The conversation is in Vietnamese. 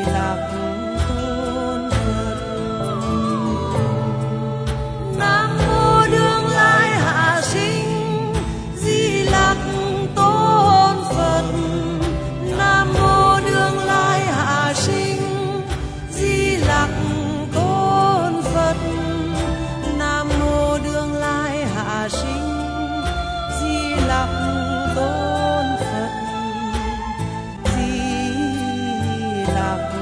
lặc tôn Phật. Nam mô Đương Lai Hạ Sinh Di Lặc tôn Phật. Nam mô Đương Lai Hạ Sinh Di Lặc tôn Phật. Nam mô Đương Lai Hạ Sinh Di Lặc tôn Phật. Di Lặc